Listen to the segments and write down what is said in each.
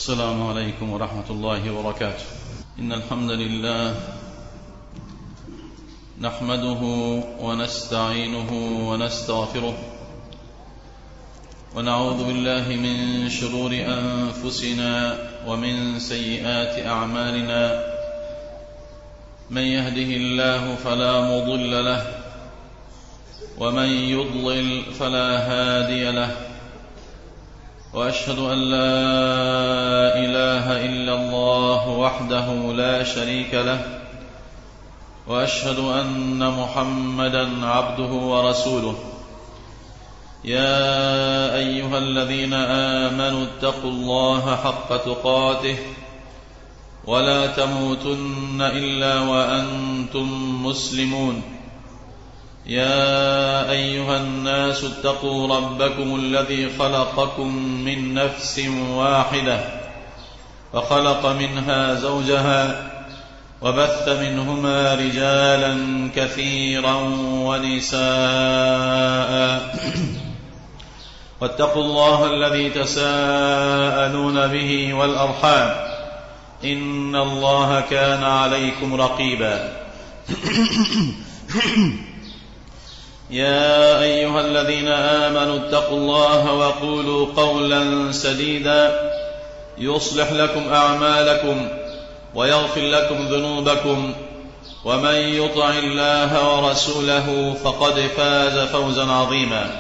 السلام عليكم ورحمة الله وبركاته. إن الحمد لله نحمده ونستعينه ونستغفره ونعوذ بالله من شرور أنفسنا ومن سيئات أعمالنا. من يهده الله فلا مضل له ومن يضلل فلا هادي له، وأشهد أن لا إله إلا الله وحده لا شريك له، وأشهد أن محمدا عبده ورسوله. يا أيها الذين آمنوا اتقوا الله حق تقاته ولا تموتن إلا وأنتم مسلمون. يا أيها الناس اتقوا ربكم الذي خلقكم من نفس واحدة وخلق منها زوجها وبث منهما رجالا كثيرا ونساء، واتقوا الله الذي تساءلون به والأرحام إن الله كان عليكم رقيبا. يا أيها الذين آمنوا اتقوا الله وقولوا قولا سديدا يصلح لكم أعمالكم ويغفر لكم ذنوبكم، ومن يطع الله ورسوله فقد فاز فوزا عظيما.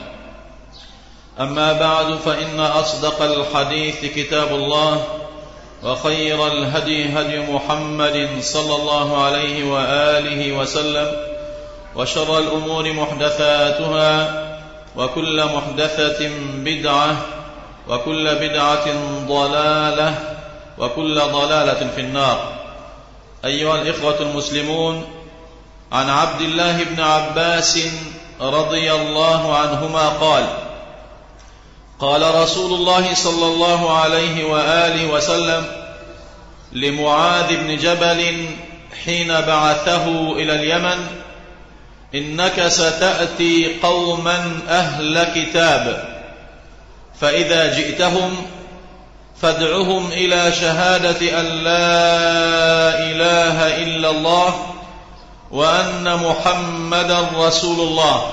أما بعد، فإن أصدق الحديث كتاب الله، وخير الهدي هدي محمد صلى الله عليه وآله وسلم، وشر الأمور محدثاتها، وكل محدثة بدعة، وكل بدعة ضلالة، وكل ضلالة في النار. أيها الإخوة المسلمون، عن عبد الله بن عباس رضي الله عنهما قال: قال رسول الله صلى الله عليه وآله وسلم لمعاذ بن جبل حين بعثه إلى اليمن: إنك ستأتي قوما أهل كتاب، فإذا جئتهم فادعهم إلى شهادة أن لا إله إلا الله وأن محمدا رسول الله،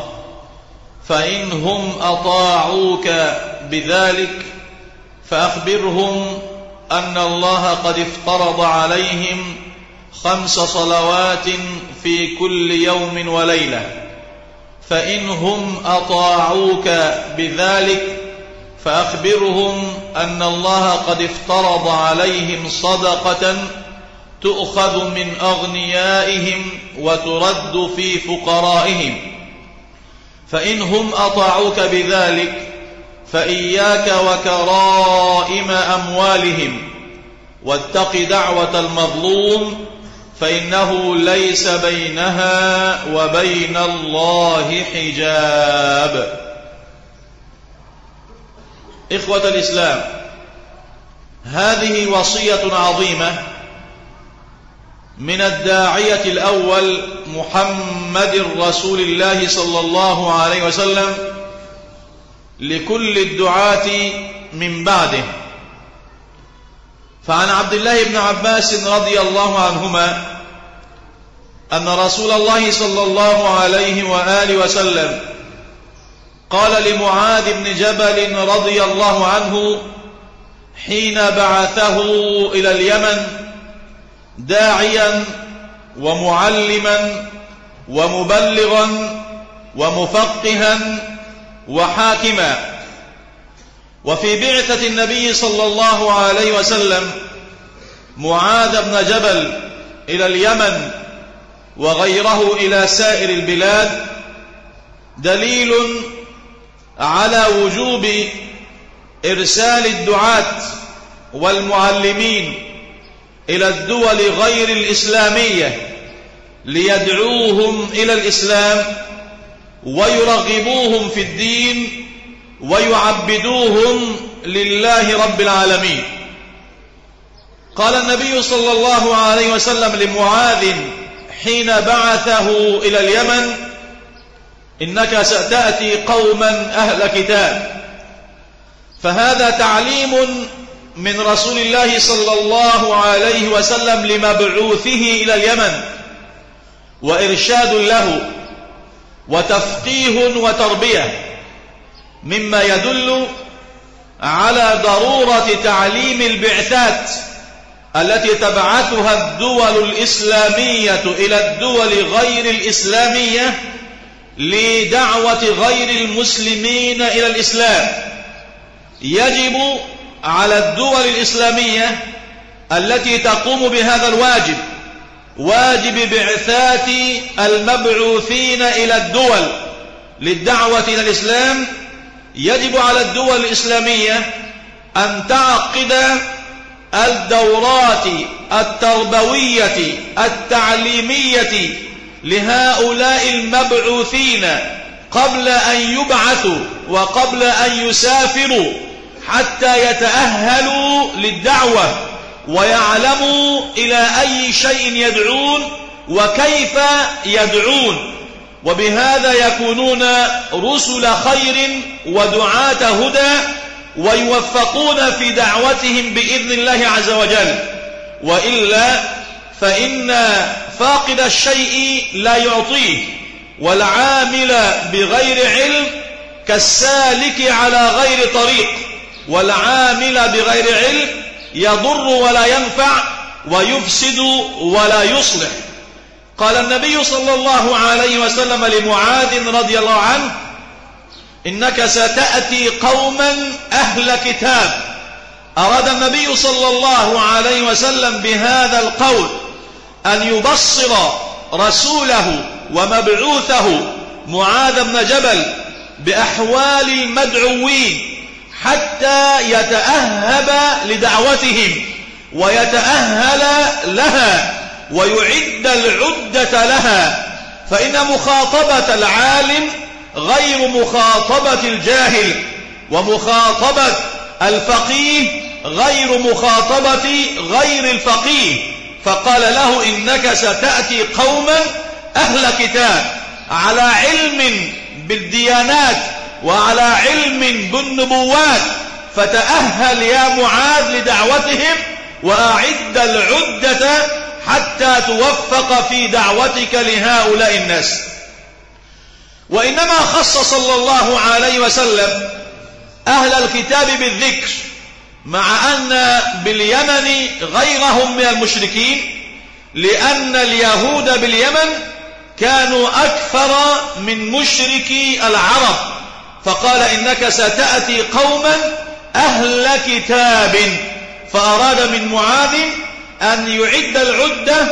فإنهم أطاعوك بذلك فأخبرهم أن الله قد افترض عليهم 5 صلوات في كل يوم وليلة، فإنهم أطاعوك بذلك فأخبرهم أن الله قد افترض عليهم صدقة تؤخذ من أغنيائهم وترد في فقرائهم، فإنهم أطاعوك بذلك فإياك وكرائم أموالهم، واتق دعوة المظلوم فإنه ليس بينها وبين الله حجاب. إخوة الإسلام، هذه وصية عظيمة من الداعية الأول محمد رسول الله صلى الله عليه وسلم لكل الدعاة من بعده. فعن عبد الله بن عباس رضي الله عنهما أن رسول الله صلى الله عليه وآله وسلم قال لمعاذ بن جبل رضي الله عنه حين بعثه إلى اليمن داعيا ومعلما ومبلغا ومفقها وحاكما. وفي بعثة النبي صلى الله عليه وسلم معاذ بن جبل إلى اليمن وغيره إلى سائر البلاد دليل على وجوب إرسال الدعاة والمعلمين إلى الدول غير الإسلامية ليدعوهم إلى الإسلام ويرغبوهم في الدين ويعبدوهم لله رب العالمين. قال النبي صلى الله عليه وسلم لمعاذ حين بعثه إلى اليمن: إنك ستأتي قوما أهل كتاب. فهذا تعليم من رسول الله صلى الله عليه وسلم لمبعوثه إلى اليمن، وإرشاد له وتفقيه وتربية، مما يدل على ضرورة تعليم البعثات التي تبعثها الدول الإسلامية إلى الدول غير الإسلامية لدعوة غير المسلمين إلى الإسلام. يجب على الدول الإسلامية التي تقوم بهذا الواجب، واجب بعثات المبعوثين إلى الدول للدعوة إلى الإسلام، يجب على الدول الإسلامية أن تعقد الدورات التربوية التعليمية لهؤلاء المبعوثين قبل أن يبعثوا وقبل أن يسافروا، حتى يتأهلوا للدعوة ويعلموا إلى أي شيء يدعون وكيف يدعون، وبهذا يكونون رسل خير ودعاة هدى ويوفقون في دعوتهم بإذن الله عز وجل. وإلا فإن فاقد الشيء لا يعطيه، والعامل بغير علم كالسالك على غير طريق، والعامل بغير علم يضر ولا ينفع ويفسد ولا يصلح. قال النبي صلى الله عليه وسلم لمعاذ رضي الله عنه: إنك ستأتي قوما أهل كتاب. أراد النبي صلى الله عليه وسلم بهذا القول أن يبصر رسوله ومبعوثه معاذ بن جبل بأحوال المدعوين حتى يتأهب لدعوتهم ويتأهل لها ويعد العدة لها، فإن مخاطبة العالم غير مخاطبة الجاهل، ومخاطبة الفقيه غير مخاطبة غير الفقيه. فقال له: إنك ستأتي قوما أهل كتاب على علم بالديانات وعلى علم بالنبوات، فتأهل يا معاذ لدعوتهم وأعد العدة حتى توفق في دعوتك لهؤلاء الناس. وإنما خص صلى الله عليه وسلم أهل الكتاب بالذكر، مع أن باليمن غيرهم من المشركين، لأن اليهود باليمن كانوا أكثر من مشركي العرب، فقال: إنك ستأتي قوما أهل كتاب، فأراد من معاذ أن يعد العدة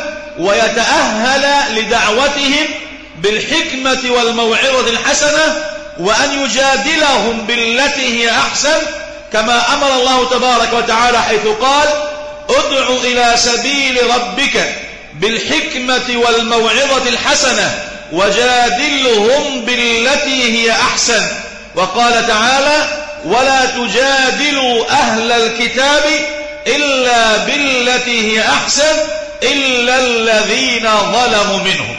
ويتأهل لدعوتهم بالحكمة والموعظة الحسنة، وأن يجادلهم بالتي هي أحسن، كما أمر الله تبارك وتعالى حيث قال: ادع إلى سبيل ربك بالحكمة والموعظة الحسنة وجادلهم بالتي هي أحسن. وقال تعالى: ولا تجادلوا أهل الكتاب إلا بالتي هي أحسن إلا الذين ظلموا منهم.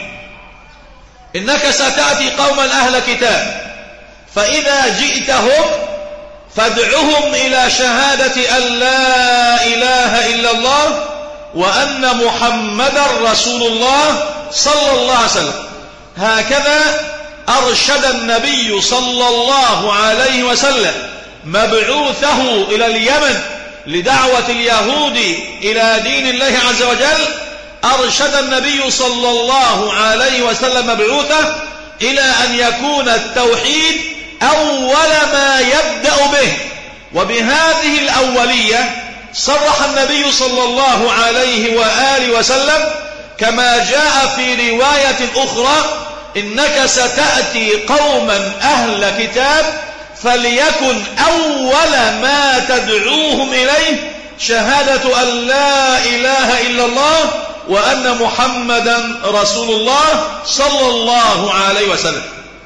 إنك ستأتي قوما أهل كتاب، فإذا جئتهم فادعهم إلى شهادة أن لا إله إلا الله وأن محمدا رسول الله صلى الله عليه وسلم. هكذا أرشد النبي صلى الله عليه وسلم مبعوثه إلى اليمن لدعوة اليهود إلى دين الله عز وجل. أرشد النبي صلى الله عليه وسلم مبعوثه إلى أن يكون التوحيد أول ما يبدأ به، وبهذه الأولية صرح النبي صلى الله عليه وآله وسلم كما جاء في رواية أخرى: إنك ستأتي قوما أهل كتاب فليكن أول ما تدعوهم إليه شهادة أن لا إله إلا الله وأن محمدا رسول الله صلى الله عليه وسلم.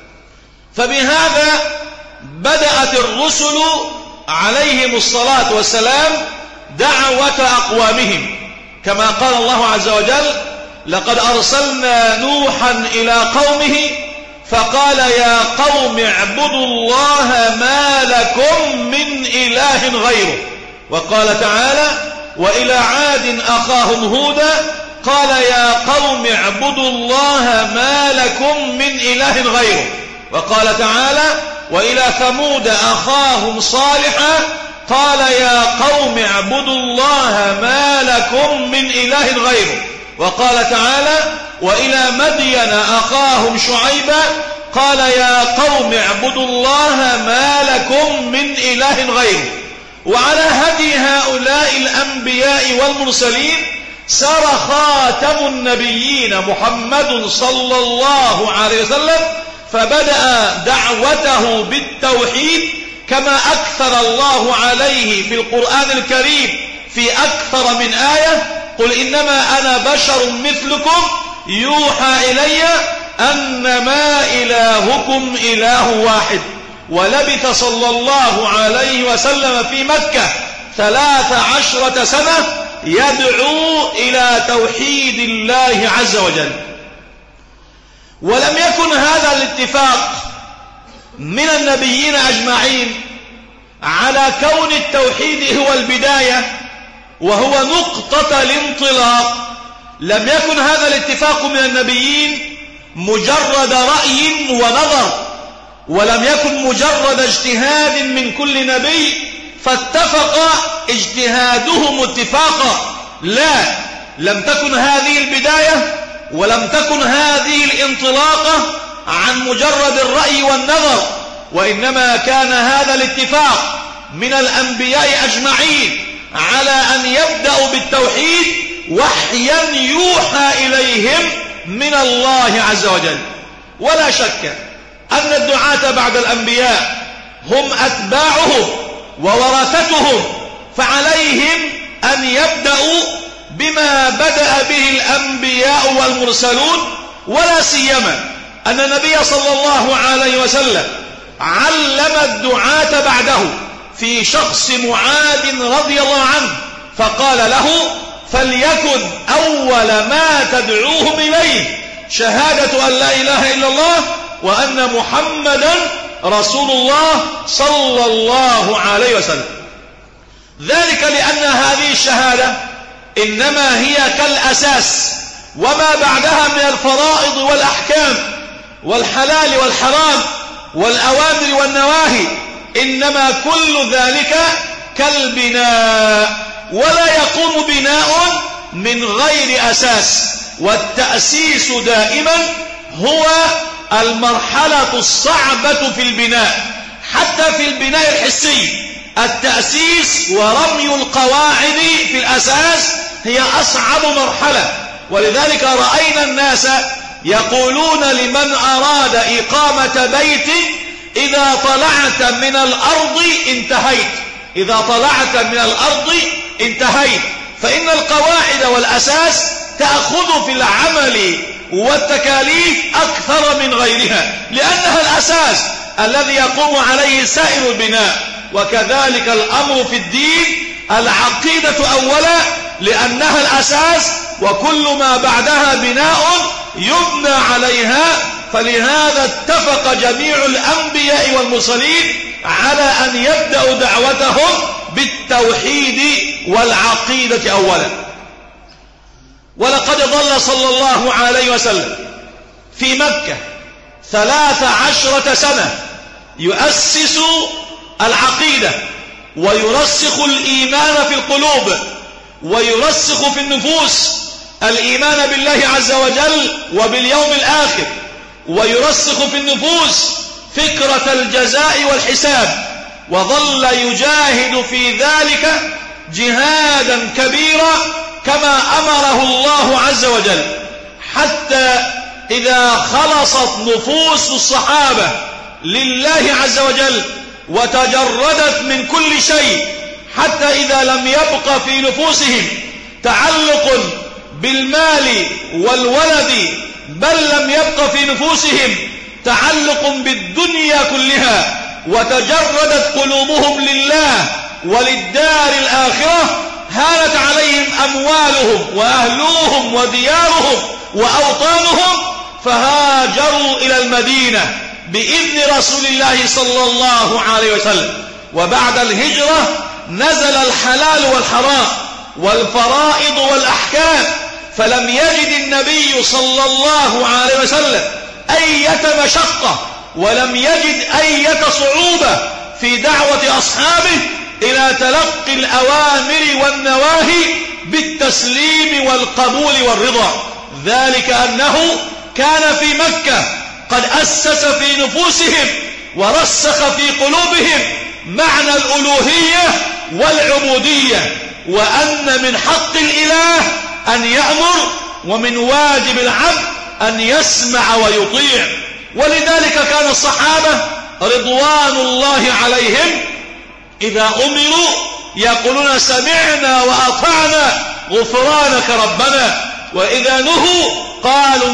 فبهذا بدأت الرسل عليهم الصلاة والسلام دعوة أقوامهم، كما قال الله عز وجل: لقد أرسلنا نوحا إلى قومه فقال يا قوم اعبدوا الله ما لكم من إله غيره. وقال تعالى: وإلى عاد أخاهم هودا قال يا قوم اعبدوا الله ما لكم من إله غيره. وقال تعالى: وإلى ثمود أخاهم صالحا قال يا قوم اعبدوا الله ما لكم من إله غيره. وقال تعالى: وإلى مدين أخاهم شعيبا قال يا قوم اعبدوا الله ما لكم من إله غيره. وعلى هدي هؤلاء الأنبياء والمرسلين سار خاتم النبيين محمد صلى الله عليه وسلم، فبدأ دعوته بالتوحيد كما أكثر الله عليه في القرآن الكريم في أكثر من آية: قل إنما أنا بشر مثلكم يوحى إلي أنما إلهكم إله واحد. ولبث صلى الله عليه وسلم في مكة 13 سنة يدعو إلى توحيد الله عز وجل. ولم يكن هذا الاتفاق من النبيين أجمعين على كون التوحيد هو البداية وهو نقطة الانطلاق. لم يكن هذا الاتفاق من النبيين مجرد رأي ونظر، ولم يكن مجرد اجتهاد من كل نبي فاتفق اجتهادهم اتفاقا. لا، لم تكن هذه البداية ولم تكن هذه الانطلاقة عن مجرد الرأي والنظر، وإنما كان هذا الاتفاق من الأنبياء أجمعين على أن يبدأوا بالتوحيد وحيا يوحى إليهم من الله عز وجل. ولا شك أن الدعاة بعد الأنبياء هم أتباعهم وورثتهم، فعليهم أن يبدأوا بما بدأ به الأنبياء والمرسلون، ولا سيما أن النبي صلى الله عليه وسلم علم الدعاة بعده في شخص معاذ رضي الله عنه، فقال له: فليكن أول ما تدعوهم إليه شهادة أن لا إله إلا الله وأن محمدا رسول الله صلى الله عليه وسلم. ذلك لأن هذه الشهادة إنما هي كالأساس، وما بعدها من الفرائض والأحكام والحلال والحرام والأوامر والنواهي إنما كل ذلك كالبناء، ولا يقوم بناء من غير أساس. والتأسيس دائما هو المرحلة الصعبة في البناء، حتى في البناء الحسي التأسيس ورمي القواعد في الأساس هي أصعب مرحلة. ولذلك رأينا الناس يقولون لمن أراد إقامة بيت: إذا طلعت من الأرض انتهيت، إذا طلعت من الأرض انتهيت. فإن القواعد والأساس تأخذ في العمل والتكاليف أكثر من غيرها، لأنها الأساس الذي يقوم عليه سائر البناء. وكذلك الأمر في الدين، العقيدة أولا لأنها الأساس، وكل ما بعدها بناء يبنى عليها. فلهذا اتفق جميع الأنبياء والمرسلين على أن يبدأوا دعوتهم بالتوحيد والعقيدة أولا. ولقد ظل صلى الله عليه وسلم في مكة 13 سنة يؤسس العقيدة ويرسخ الإيمان في القلوب ويرسخ في النفوس الإيمان بالله عز وجل وباليوم الآخر، ويرسخ في النفوس فكرة الجزاء والحساب. وظل يجاهد في ذلك جهادا كبيرا كما أمره الله عز وجل، حتى إذا خلصت نفوس الصحابة لله عز وجل وتجردت من كل شيء، حتى إذا لم يبق في نفوسهم تعلق بالمال والولد، بل لم يبق في نفوسهم تعلق بالدنيا كلها، وتجردت قلوبهم لله وللدار الآخرة، هانت عليهم أموالهم وأهلوهم وديارهم وأوطانهم، فهاجروا إلى المدينة بإذن رسول الله صلى الله عليه وسلم. وبعد الهجرة نزل الحلال والحرام والفرائض والأحكام، فلم يجد النبي صلى الله عليه وسلم أية مشقة ولم يجد أية صعوبة في دعوة أصحابه إلى تلقي الأوامر والنواهي بالتسليم والقبول والرضا، ذلك أنه كان في مكة قد أسس في نفوسهم ورسخ في قلوبهم معنى الألوهية والعبودية، وأن من حق الإله أن يأمر ومن واجب العبد أن يسمع ويطيع. ولذلك كان الصحابة رضوان الله عليهم إذا أمروا يقولون سمعنا وأطعنا غفرانك ربنا، وإذا نهوا قالوا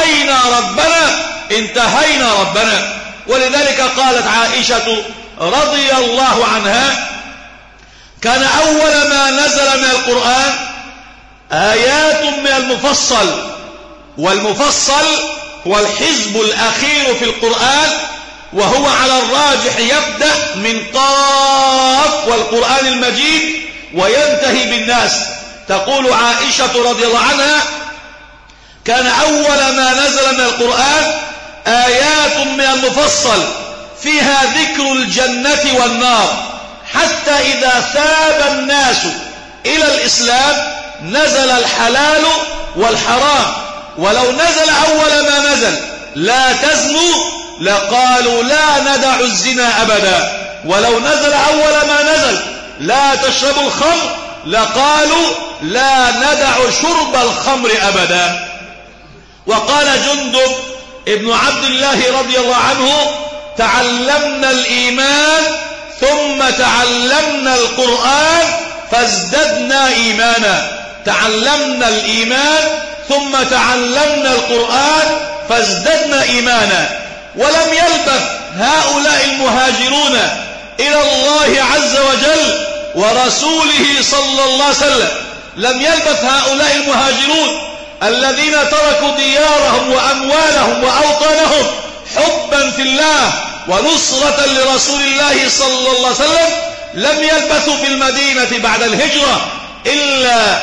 انتهينا ربنا. ولذلك قالت عائشة رضي الله عنها كان أول ما نزل من القرآن آيات من المفصل، والمفصل هو الحزب الأخير في القرآن، وهو على الراجح يبدأ من قاف والقرآن المجيد وينتهي بالناس. تقول عائشة رضي الله عنها كان أول ما نزل من القرآن آيات من المفصل فيها ذكر الجنة والنار، حتى إذا ثاب الناس إلى الإسلام نزل الحلال والحرام، ولو نزل أول ما نزل لا تزنوا لقالوا لا ندع الزنا أبدا، ولو نزل أول ما نزل لا تشربوا الخمر لقالوا لا ندع شرب الخمر أبدا. وقال جندب ابن عبد الله رضي الله عنه تعلمنا الإيمان ثم تعلمنا القرآن فازددنا إيمانا، تعلمنا الإيمان ثم تعلمنا القرآن فازددنا إيمانا. ولم يلبث هؤلاء المهاجرون إلى الله عز وجل ورسوله صلى الله عليه وسلم، لم يلبث هؤلاء المهاجرون الذين تركوا ديارهم وأموالهم وأوطانهم حبا في الله ونصرة لرسول الله صلى الله عليه وسلم، لم يلبثوا في المدينة بعد الهجرة إلا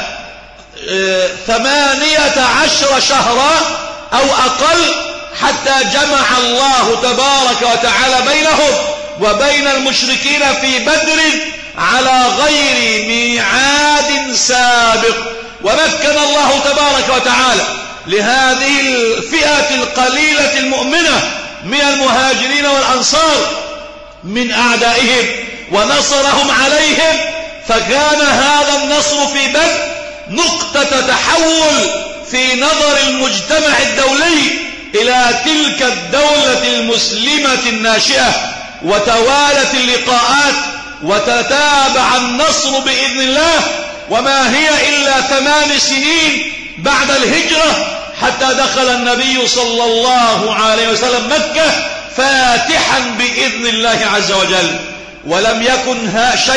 18 شهرا أو أقل، حتى جمع الله تبارك وتعالى بينهم وبين المشركين في بدر على غير ميعاد سابق. ومكن الله تبارك وتعالى لهذه الفئة القليلة المؤمنة من المهاجرين والأنصار من أعدائهم ونصرهم عليهم، فكان هذا النصر في بدر نقطة تحول في نظر المجتمع الدولي إلى تلك الدولة المسلمة الناشئة، وتوالت اللقاءات وتتابع النصر بإذن الله، وما هي إلا 8 سنين بعد الهجرة حتى دخل النبي صلى الله عليه وسلم مكة فاتحا بإذن الله عز وجل. ولم يكن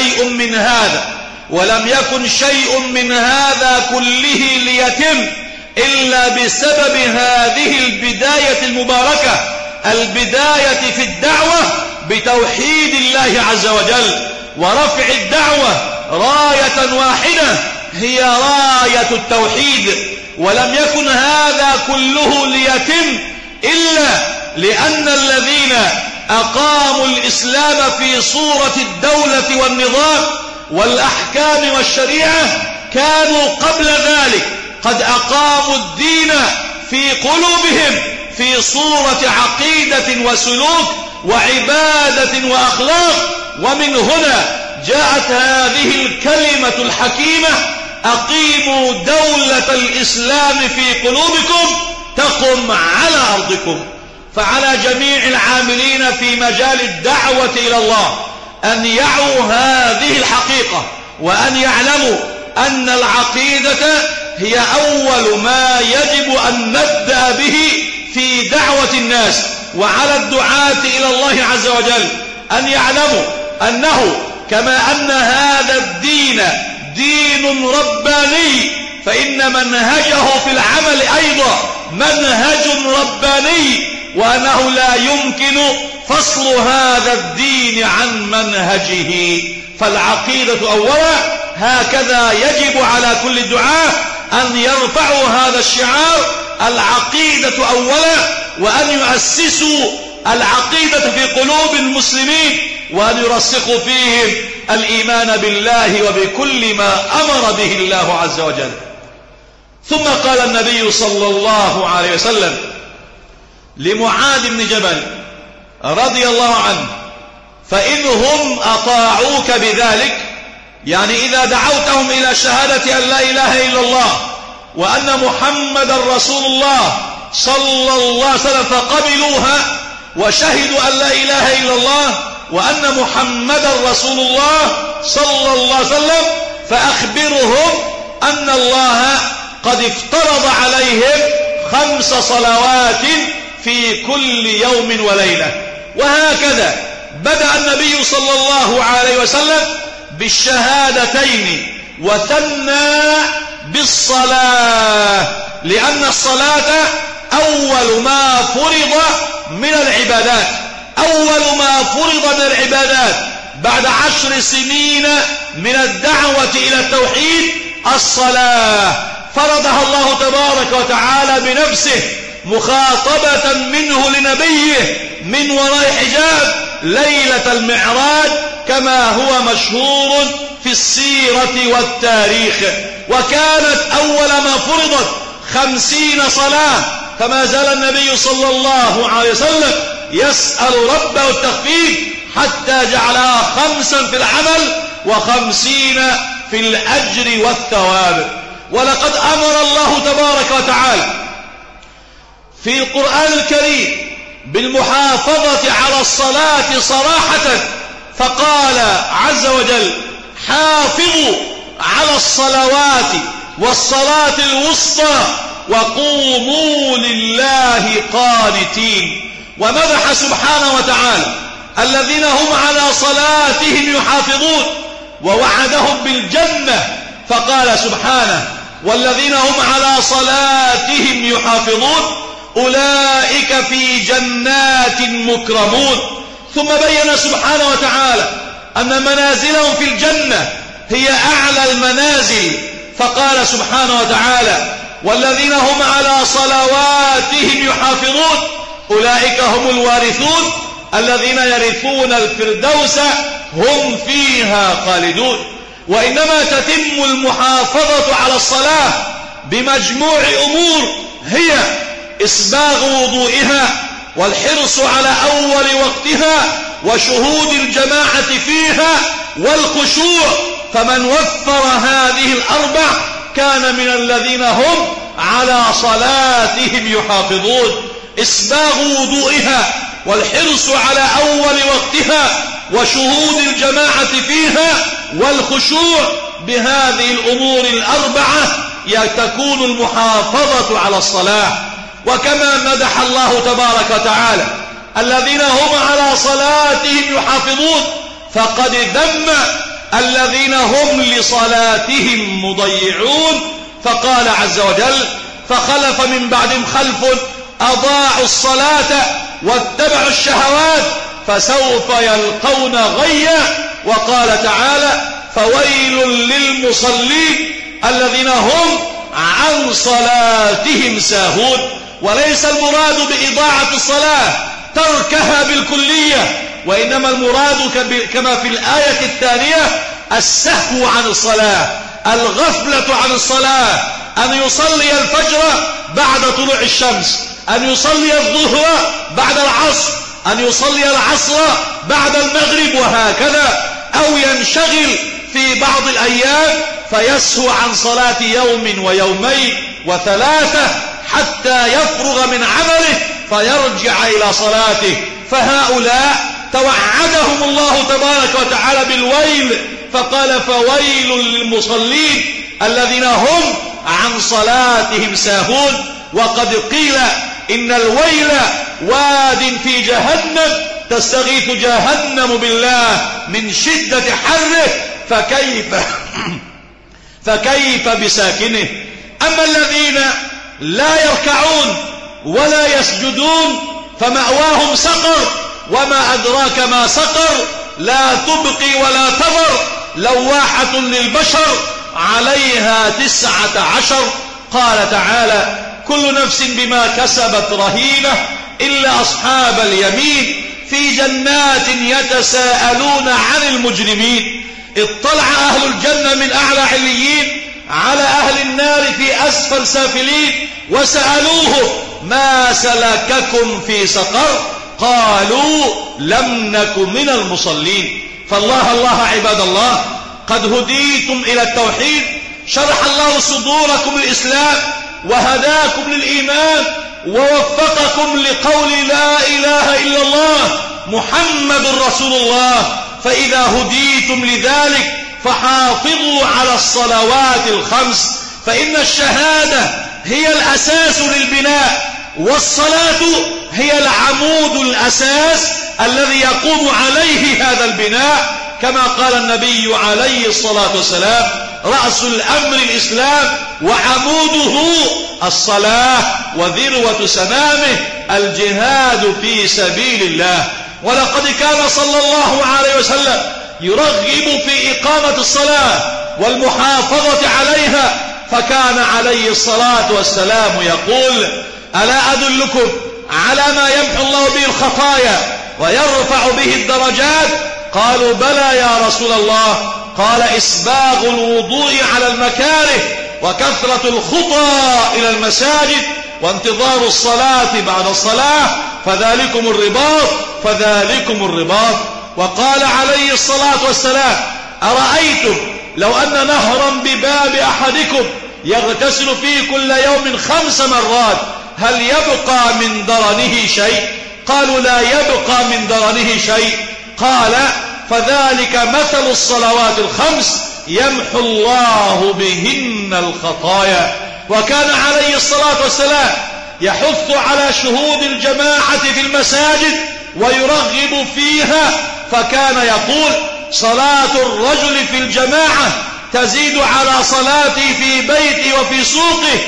شيء من هذا كله ليتم إلا بسبب هذه البداية المباركة، البداية في الدعوة بتوحيد الله عز وجل ورفع الدعوة راية واحدة هي راية التوحيد. ولم يكن هذا كله ليتم إلا لأن الذين أقاموا الإسلام في صورة الدولة والنظام والأحكام والشريعة كانوا قبل ذلك قد أقاموا الدين في قلوبهم في صورة عقيدة وسلوك وعبادة وأخلاق. ومن هنا جاءت هذه الكلمة الحكيمة أقيموا دولة الإسلام في قلوبكم تقم على أرضكم. فعلى جميع العاملين في مجال الدعوة إلى الله أن يعوا هذه الحقيقة، وأن يعلموا أن العقيدة هي أول ما يجب أن نبدأ به في دعوة الناس. وعلى الدعاة إلى الله عز وجل أن يعلموا أنه كما أن هذا الدين دين رباني، فإن منهجه في العمل أيضا منهج رباني، وأنه لا يمكن فصل هذا الدين عن منهجه. فالعقيدة أولا. هكذا يجب على كل الدعاة أن يرفعوا هذا الشعار العقيدة أولا، وأن يؤسسوا العقيدة في قلوب المسلمين، وأن يرسخوا فيهم الإيمان بالله وبكل ما أمر به الله عز وجل. ثم قال النبي صلى الله عليه وسلم لمعاذ بن جبل رضي الله عنه: فإنهم أطاعوك بذلك، يعني إذا دعوتهم إلى شهادة أن لا إله إلا الله وأن محمد رسول الله صلى الله عليه وسلم فقبلوها وشهدوا أن لا إله إلا الله وأن محمد رسول الله صلى الله عليه وسلم، فأخبرهم أن الله قد افترض عليهم 5 صلوات في كل يوم وليلة. وهكذا بدأ النبي صلى الله عليه وسلم بالشهادتين وثنى بالصلاة، لأن الصلاة أول ما فرض من العبادات، أول ما فرض من العبادات بعد 10 سنين من الدعوة إلى التوحيد الصلاة، فرضها الله تبارك وتعالى بنفسه مخاطبة منه لنبيه من وراء حجاب ليلة المعراج، كما هو مشهور في السيرة والتاريخ. وكانت أول ما فرضت 50 صلاة، فما زال النبي صلى الله عليه وسلم يسأل ربه التخفيف حتى جعلها 5 في العمل و50 في الأجر والثواب. ولقد أمر الله تبارك وتعالى في القرآن الكريم بالمحافظة على الصلاة صراحة، فقال عز وجل: حافظوا على الصلوات والصلاة الوسطى وقوموا لله قانتين. ومدح سبحانه وتعالى الذين هم على صلاتهم يحافظون ووعدهم بالجنة، فقال سبحانه: والذين هم على صلاتهم يحافظون أولئك في جنات مكرمون. ثم بين سبحانه وتعالى أن منازلهم في الجنة هي أعلى المنازل، فقال سبحانه وتعالى: والذين هم على صلواتهم يحافظون أولئك هم الوارثون الذين يرثون الفردوس هم فيها خالدون. وإنما تتم المحافظة على الصلاة بمجموع أمور، هي إسباغ وضوئها والحرص على أول وقتها وشهود الجماعة فيها والخشوع، فمن وفر هذه الأربع كان من الذين هم على صلاتهم يحافظون. إسباغ وضوئها والحرص على أول وقتها وشهود الجماعة فيها والخشوع، بهذه الأمور الأربعة تكون المحافظة على الصلاة. وكما مدح الله تبارك وتعالى الذين هم على صلاتهم يحافظون، فقد ذم الذين هم لصلاتهم مضيعون، فقال عز وجل: فخلف من بعدهم خلف أضاعوا الصلاة واتبعوا الشهوات فسوف يلقون غيا. وقال تعالى: فويل للمصلين الذين هم عن صلاتهم ساهون. وليس المراد بإضاعة الصلاة تركها بالكلية، وإنما المراد كما في الآية الثانية السهو عن الصلاة، الغفلة عن الصلاة، أن يصلي الفجر بعد طلوع الشمس، أن يصلي الظهر بعد العصر، أن يصلي العصر بعد المغرب، وهكذا، أو ينشغل في بعض الأيام فيسهو عن صلاة يوم ويومين وثلاثة حتى يفرغ من عمله فيرجع إلى صلاته. فهؤلاء توعدهم الله تبارك وتعالى بالويل، فقال: فويل للمصلين الذين هم عن صلاتهم ساهون. وقد قيل إن الويل واد في جهنم تستغيث جهنم بالله من شدة حره، فكيف بساكنه. أما الذين لا يركعون ولا يسجدون فمأواهم سقر، وما أدراك ما سقر، لا تبقي ولا تذر، لواحة للبشر، عليها 19. قال تعالى: كل نفس بما كسبت رهينة إلا أصحاب اليمين في جنات يتساءلون عن المجرمين. اطلع أهل الجنة من أعلى عليين على أهل النار في أسفل سافلين وسألوه: ما سلككم في سقر؟ قالوا: لم نك من المصلين. فالله الله عباد الله، قد هديتم إلى التوحيد، شرح الله صدوركم للإسلام وهداكم للإيمان ووفقكم لقول لا إله إلا الله محمد رسول الله. فإذا هديتم لذلك فحافظوا على الصلوات الخمس، فإن الشهادة هي الأساس للبناء، والصلاة هي العمود الأساس الذي يقوم عليه هذا البناء، كما قال النبي عليه الصلاة والسلام: رأس الأمر الإسلام وعموده الصلاة، وذروة سنامه الجهاد في سبيل الله. ولقد كان صلى الله عليه وسلم يرغب في إقامة الصلاة والمحافظة عليها، فكان عليه الصلاة والسلام يقول: ألا أدلكم على ما يمحو الله به الخطايا ويرفع به الدرجات؟ قالوا: بلى يا رسول الله. قال: إسباغ الوضوء على المكاره، وكثرة الخطى إلى المساجد، وانتظار الصلاة بعد الصلاة، فذلكم الرباط فذلكم الرباط. وقال عليه الصلاة والسلام: أرأيتم لو أن نهرا بباب أحدكم يغتسل فيه كل يوم 5 مرات هل يبقى من درنه شيء؟ قالوا: لا يبقى من درنه شيء. قال: فذلك مثل الصلوات ال5 يمحو الله بهن الخطايا. وكان عليه الصلاة والسلام يحث على شهود الجماعة في المساجد ويرغب فيها، فكان يقول: صلاة الرجل في الجماعة تزيد على صلاته في بيته وفي سوقه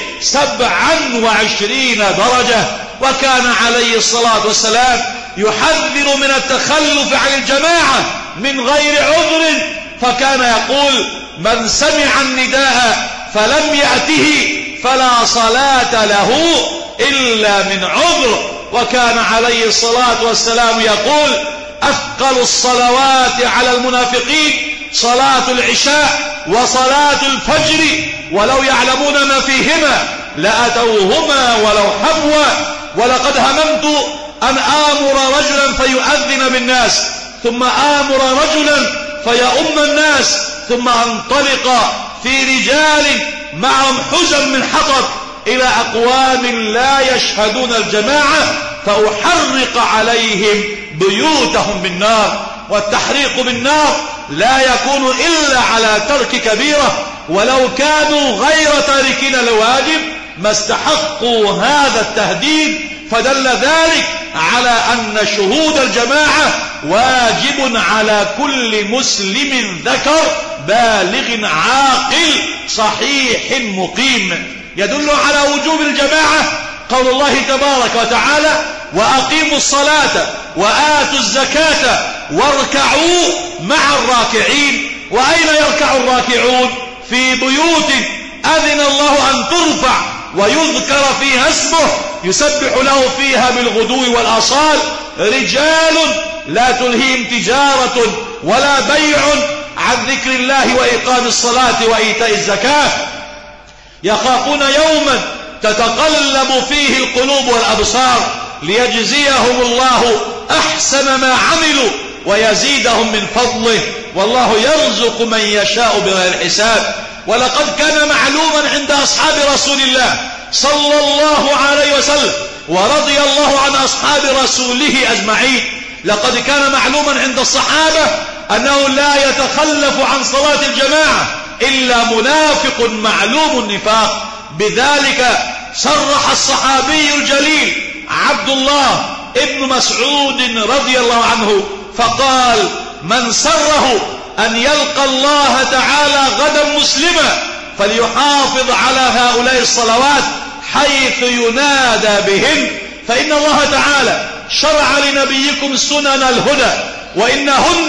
27 درجة. وكان عليه الصلاة والسلام يحذر من التخلف عن الجماعة من غير عذر، فكان يقول: من سمع النداء فلم يأته فلا صلاة له إلا من عذر. وكان عليه الصلاة والسلام يقول: أثقل الصلوات على المنافقين صلاة العشاء وصلاة الفجر، ولو يعلمون ما فيهما لأتوهما ولو حبوا. ولقد هممت أن آمر رجلا فيؤذن بالناس، ثم آمر رجلا فيؤم الناس، ثم أنطلق في رجال معهم حزم من حطب إلى أقوام لا يشهدون الجماعة فأحرق عليهم بيوتهم بالنار. والتحريق بالنار لا يكون إلا على ترك كبيرة، ولو كانوا غير تاركين لواجب ما استحقوا هذا التهديد. فدل ذلك على أن شهود الجماعة واجب على كل مسلم ذكر بالغ عاقل صحيح مقيم. يدل على وجوب الجماعة قول الله تبارك وتعالى: وأقيموا الصلاة وآتوا الزكاة واركعوا مع الراكعين. وأين يركع الراكعون؟ في بيوت أذن الله أن ترفع ويذكر فيها اسمه يسبح له فيها بالغدو والآصال، رجال لا تلهيهم تجارة ولا بيع عن ذكر الله وإقام الصلاة وإيتاء الزكاة، يخافون يوما تتقلب فيه القلوب والأبصار ليجزيهم الله أحسن ما عملوا ويزيدهم من فضله، والله يرزق من يشاء بغير حساب. ولقد كان معلوما عند أصحاب رسول الله صلى الله عليه وسلم، ورضي الله عن أصحاب رسوله أجمعين، لقد كان معلوما عند الصحابة أنه لا يتخلف عن صلاة الجماعة إلا منافق معلوم النفاق. بذلك صرح الصحابي الجليل عبد الله ابن مسعود رضي الله عنه فقال: من سره أن يلقى الله تعالى غدا مسلما فليحافظ على هؤلاء الصلوات حيث ينادى بهن، فإن الله تعالى شرع لنبيكم سنن الهدى، وإنهن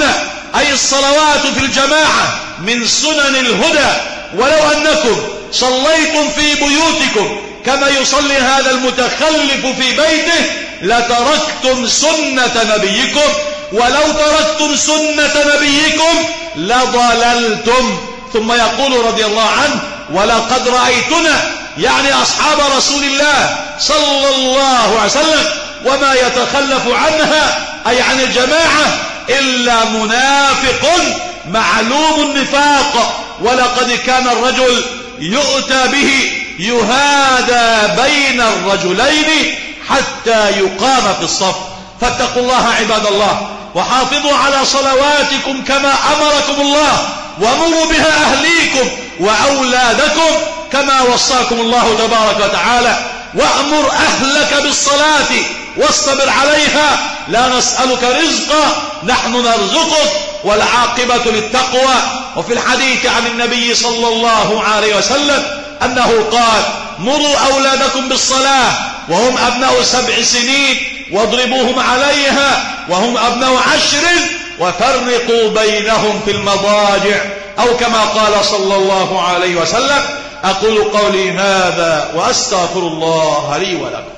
أي الصلوات في الجماعة من سنن الهدى. ولو أنكم صليتم في بيوتكم كما يصلي هذا المتخلف في بيته لتركتم سنة نبيكم، ولو تركتم سنة نبيكم لضللتم. ثم يقول رضي الله عنه: ولقد رأيتنا، يعني أصحاب رسول الله صلى الله عليه وسلم، وما يتخلف عنها أي عن الجماعة إلا منافق معلوم النفاق. ولقد كان الرجل يؤتى به يهادى بين الرجلين حتى يقام في الصف. فاتقوا الله عباد الله، وحافظوا على صلواتكم كما أمركم الله، ومروا بها أهليكم وأولادكم كما وصاكم الله تبارك وتعالى. وأمر أهلك بالصلاة واصطبر عليها، لا نسألك رزقا نحن نرزقك، والعاقبة للتقوى. وفي الحديث عن النبي صلى الله عليه وسلم أنه قال: مروا أولادكم بالصلاة وهم أبناء 7 سنين واضربوهم عليها وهم أبناء 10 وفرقوا بينهم في المضاجع، أو كما قال صلى الله عليه وسلم. أقول قولي هذا وأستغفر الله لي ولكم.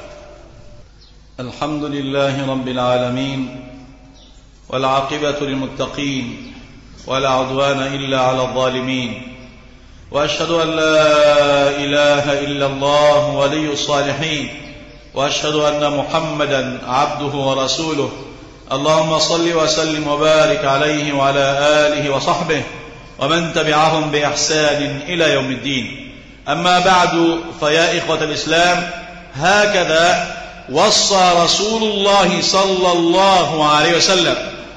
الحمد لله رب العالمين، والعاقبة للمتقين، ولا عدوان إلا على الظالمين، وأشهد أن لا إله إلا الله ولي الصالحين، وأشهد أن محمدا عبده ورسوله. اللهم صل وسلم وبارك عليه وعلى آله وصحبه ومن تبعهم بإحسان إلى يوم الدين. أما بعد، فيا إخوة الإسلام، هكذا وصى رسول الله صلى الله عليه وسلم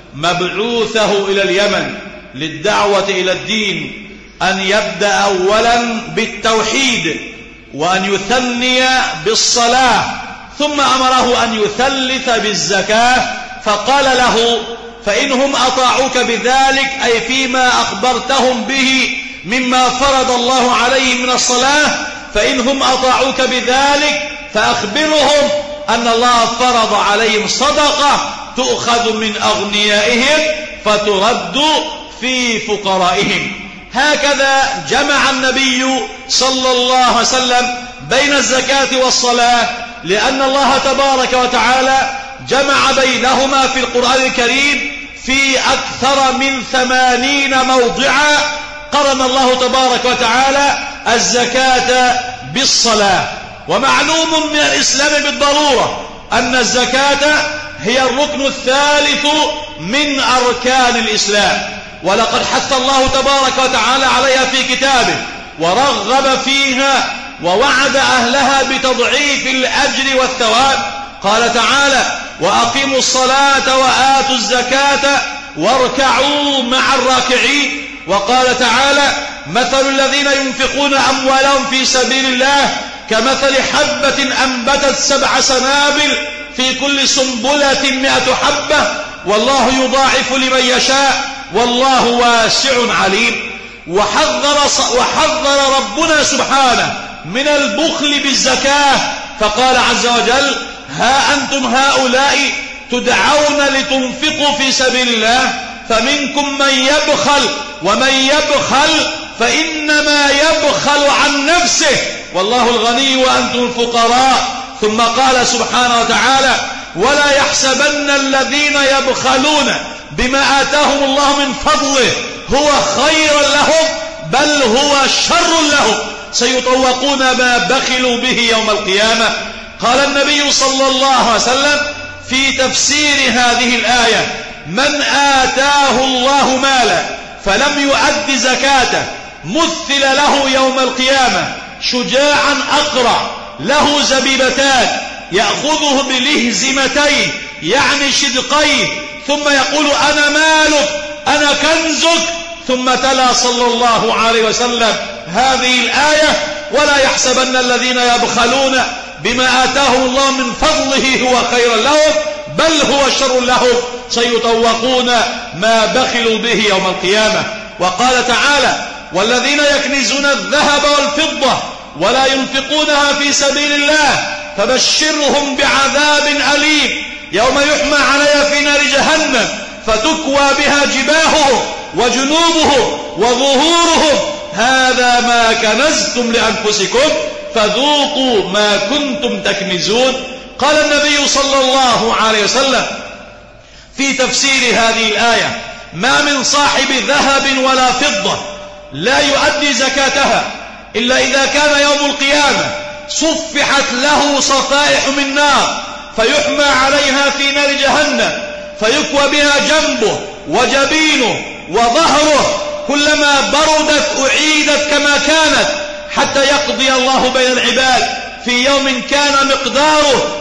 مبعوثه إلى اليمن للدعوة إلى الدين أن يبدأ أولا بالتوحيد، وأن يثني بالصلاة، ثم أمره أن يثلث بالزكاة، فقال له: فإنهم أطاعوك بذلك، أي فيما أخبرتهم به مما فرض الله عليهم من الصلاة، فإنهم أطاعوك بذلك فأخبرهم أن الله فرض عليهم صدقة تؤخذ من أغنيائهم فترد في فقرائهم. هكذا جمع النبي صلى الله عليه وسلم بين الزكاة والصلاة، لأن الله تبارك وتعالى جمع بينهما في القرآن الكريم في أكثر من 80 موضعا. قرن الله تبارك وتعالى الزكاة بالصلاة. ومعلوم من الإسلام بالضرورة أن الزكاة هي الركن الثالث من أركان الإسلام، ولقد حث الله تبارك وتعالى عليها في كتابه ورغب فيها ووعد أهلها بتضعيف الأجر والثواب. قال تعالى: وأقيموا الصلاة وآتوا الزكاة واركعوا مع الراكعين. وقال تعالى: مثل الذين ينفقون أموالهم في سبيل الله كمثل حبة أنبتت 7 سنابل في كل سنبلة 100 حبة والله يضاعف لمن يشاء والله واسع عليم. وحذر ربنا سبحانه من البخل بالزكاة، فقال عز وجل: ها أنتم هؤلاء تدعون لتنفقوا في سبيل الله فمنكم من يبخل، ومن يبخل فإنما يبخل عن نفسه والله الغني وأنتم الفقراء. ثم قال سبحانه وتعالى: ولا يحسبن الذين يبخلون بما آتاهم الله من فضله هو خيرا لهم بل هو شر لهم سيطوقون ما بخلوا به يوم القيامة. قال النبي صلى الله عليه وسلم في تفسير هذه الآية: من آتاه الله مالا فلم يؤد زكاته مثل له يوم القيامة شجاعا أقرع له زبيبتان يأخذه بلهزمتين يعني شدقين ثم يقول: أنا مالك أنا كنزك. ثم تلا صلى الله عليه وسلم هذه الآية: ولا يحسبن الذين يبخلون بما آتاهم الله من فضله هو خيرا لهم بل هو شر لهم سيطوقون ما بخلوا به يوم القيامة. وقال تعالى: والذين يكنزون الذهب والفضة ولا ينفقونها في سبيل الله فبشرهم بعذاب أليم يوم يحمى عليها في نار جهنم فتكوى بها جباههم وجنوبهم وظهورهم هذا ما كنزتم لأنفسكم فذوقوا ما كنتم تكنزون. قال النبي صلى الله عليه وسلم في تفسير هذه الآية: ما من صاحب ذهب ولا فضة لا يؤدي زكاتها إلا إذا كان يوم القيامة صفحت له صفائح من نار فيحمى عليها في نار جهنم فيكوى بها جنبه وجبينه وظهره، كلما بردت أعيدت كما كانت حتى يقضي الله بين العباد في يوم كان مقداره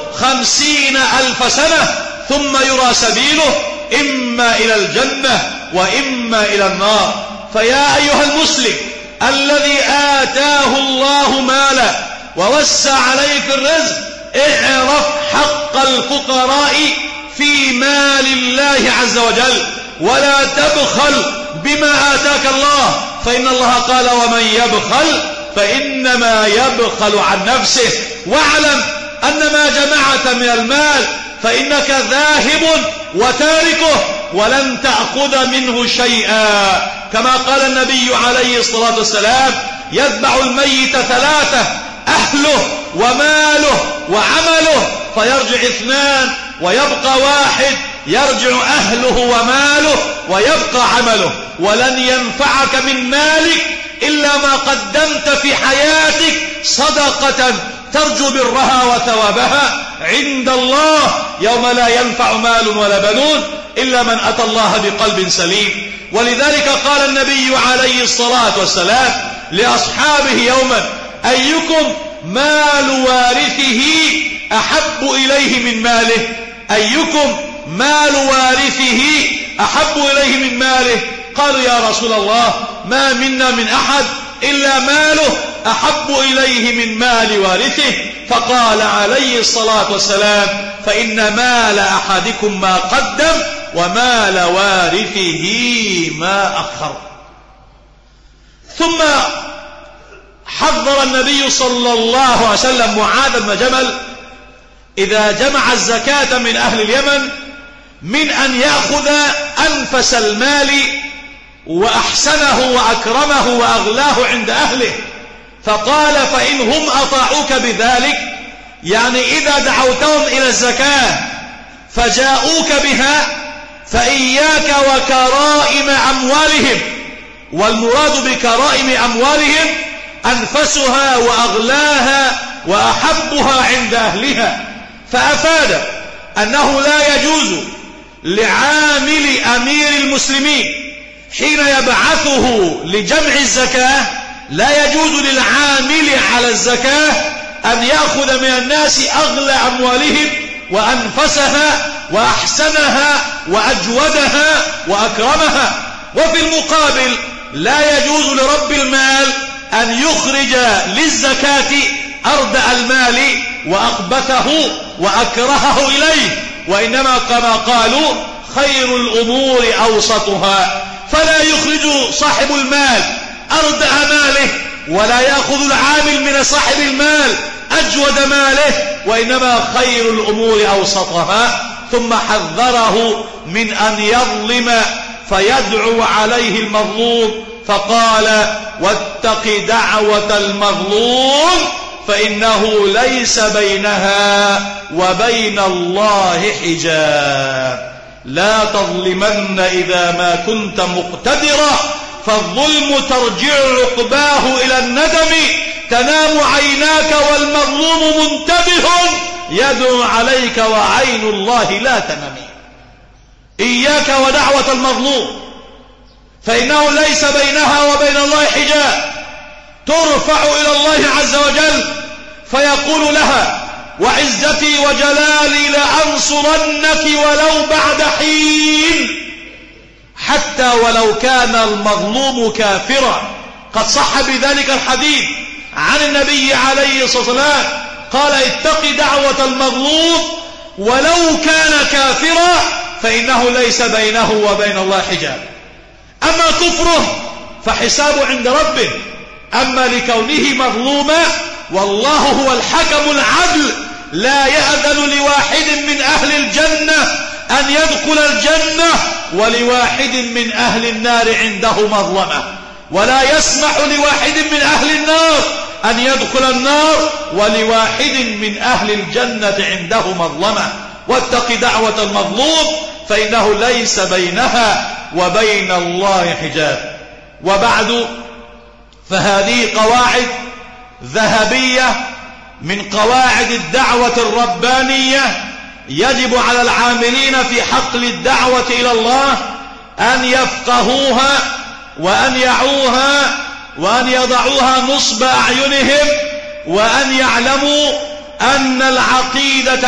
50,000 سنة، ثم يرى سبيله إما إلى الجنة وإما إلى النار. فيا أيها المسلم الذي آتاه الله مالا ووسع عليه في الرزق، اعرف حق الفقراء في مال الله عز وجل، ولا تبخل بما آتاك الله، فإن الله قال: ومن يبخل فإنما يبخل عن نفسه. واعلم أن ما جمعت من المال فإنك ذاهب وتاركه ولن تأخذ منه شيئا، كما قال النبي عليه الصلاة والسلام: يتبع الميت 3: أهله وماله وعمله، فيرجع 2 ويبقى 1، يرجع أهله وماله ويبقى عمله. ولن ينفعك من مالك إلا ما قدمت في حياتك صدقة ترجو برها وثوابها عند الله يوم لا ينفع مال ولا بنون إلا من أتى الله بقلب سليم. ولذلك قال النبي عليه الصلاة والسلام لأصحابه يوما: أيكم مال وارثه أحب إليه من ماله؟ أيكم مال وارثه أحب إليه من ماله؟ قالوا: يا رسول الله ما منا من أحد إلا ماله أحب إليه من مال وارثه. فقال عليه الصلاة والسلام: فإن مال أحدكم ما قدم ومال وارثه ما أخر. ثم حذر النبي صلى الله عليه وسلم معاذ بن جبل إذا جمع الزكاة من أهل اليمن من أن يأخذ أنفس المال وأحسنه وأكرمه وأغلاه عند أهله، فقال: فإن هم أطاعوك بذلك، يعني إذا دعوتهم إلى الزكاة فجاءوك بها، فإياك وكرائم أموالهم، والمراد بكرائم أموالهم أنفسها وأغلاها وأحبها عند أهلها. فأفاد أنه لا يجوز لعامل أمير المسلمين حين يبعثه لجمع الزكاة، لا يجوز للعامل على الزكاة أن يأخذ من الناس أغلى أموالهم وأنفسها وأحسنها وأجودها وأكرمها. وفي المقابل لا يجوز لرب المال أن يخرج للزكاة أردأ المال وأقبته وأكرهه إليه، وإنما كما قالوا: خير الأمور أوسطها. فلا يخرج صاحب المال أردأ ماله، ولا يأخذ العامل من صاحب المال أجود ماله، وإنما خير الأمور أوسطها. ثم حذره من أن يظلم فيدعو عليه المظلوم، فقال: واتق دعوة المظلوم فإنه ليس بينها وبين الله حجاب. لا تظلمن إذا ما كنت مقتدرا، فالظلم ترجع عقباه إلى الندم، تنام عيناك والمظلوم منتبه يدعو عليك وعين الله لا تنام. إياك ودعوة المظلوم، فإنه ليس بينها وبين الله حجاب، ترفع إلى الله عز وجل فيقول لها: وعزتي وجلالي لأنصرنك ولو بعد حين، حتى ولو كان المظلوم كافرا. قد صح بذلك الحديث عن النبي عليه الصلاة والسلام قال: اتق دعوة المظلوم ولو كان كافرا فإنه ليس بينه وبين الله حجاب. أما كفره فحسابه عند ربه، أما لكونه مظلوما والله هو الحكم العدل لا يأذن لواحد من أهل الجنة أن يدخل الجنة ولواحد من أهل النار عنده مظلمة، ولا يسمح لواحد من أهل النار أن يدخل النار ولواحد من أهل الجنة عنده مظلمة. واتق دعوة المظلوم فإنه ليس بينها وبين الله حجاب. وبعد، فهذه قواعد ذهبية من قواعد الدعوة الربانية يجب على العاملين في حقل الدعوة إلى الله أن يفقهوها وأن يعوها وأن يضعوها نصب أعينهم، وأن يعلموا أن العقيدة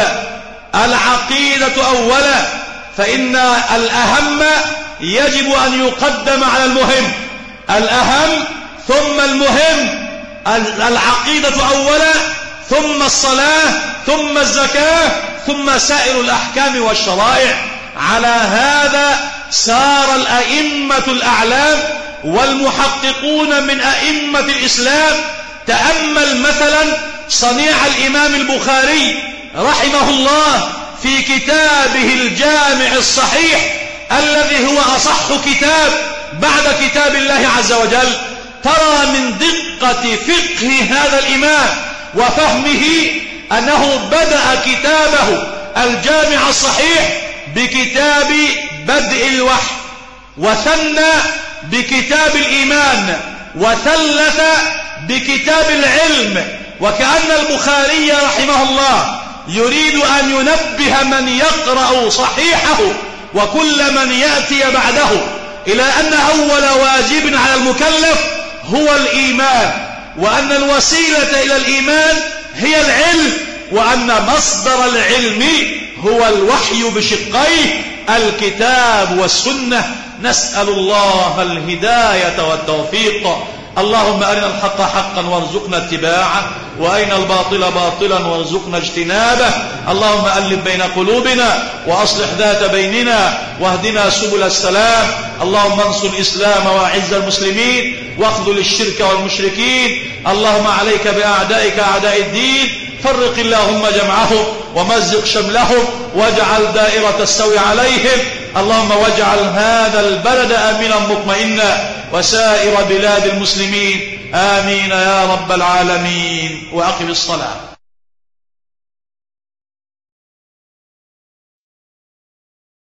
أولا، فإن الأهم يجب أن يقدم على المهم، الأهم ثم المهم، العقيدة أولا ثم الصلاة ثم الزكاة ثم سائر الأحكام والشرائع. على هذا سار الأئمة الأعلام والمحققون من أئمة الإسلام. تأمل مثلا صنيع الإمام البخاري رحمه الله في كتابه الجامع الصحيح الذي هو أصح كتاب بعد كتاب الله عز وجل. ترى من دقة فقه هذا الإمام وفهمه أنه بدأ كتابه الجامع الصحيح بكتاب بدء الوحي، وثنى بكتاب الإيمان، وثلث بكتاب العلم. وكأن البخاري رحمه الله يريد أن ينبه من يقرأ صحيحه وكل من يأتي بعده إلى أن أول واجب على المكلف هو الإيمان، وأن الوسيلة إلى الإيمان هي العلم، وأن مصدر العلم هو الوحي بشقيه الكتاب والسنة. نسأل الله الهداية والتوفيق. اللهم أرنا الحق حقا وارزقنا اتباعه، وأرنا الباطل باطلا وارزقنا اجتنابه. اللهم ألف بين قلوبنا وأصلح ذات بيننا واهدنا سبل السلام. اللهم انصر الإسلام وأعز المسلمين واخذل الشرك والمشركين. اللهم عليك بأعدائك أعداء الدين، فرق اللهم جمعهم ومزق شملهم واجعل دائرة السوء عليهم. اللهم واجعل هذا البلد آمنا مطمئنا وسائر بلاد المسلمين، آمين يا رب العالمين. وأقم الصلاة.